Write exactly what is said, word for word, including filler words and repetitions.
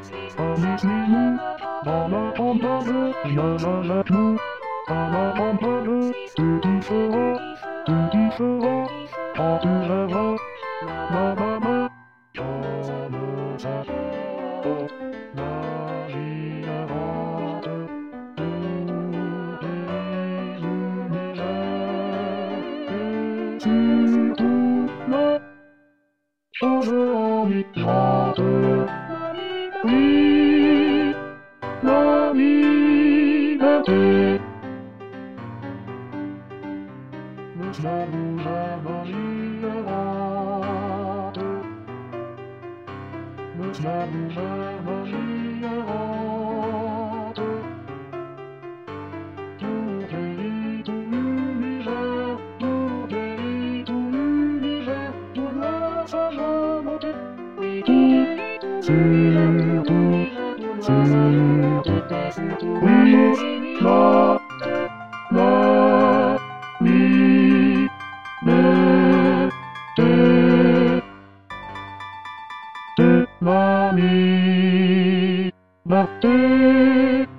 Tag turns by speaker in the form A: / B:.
A: Amuse-nous dans la campagne, rien n'arrête nous. À la campagne, tu différas, tu différas, quand tu rêveras, la maman, comme ça, oh, la vie invente tous les univers, et surtout la chose enivrante. Oui, la liberté. Le ciel nous avalierante. Le ciel nous avalierante. Tout pays, tout l'univers, tout pays, tout l'univers, toute la sagesse montée. Oui, tout, surtout, surtout, oui, la, la, liberté, la liberté.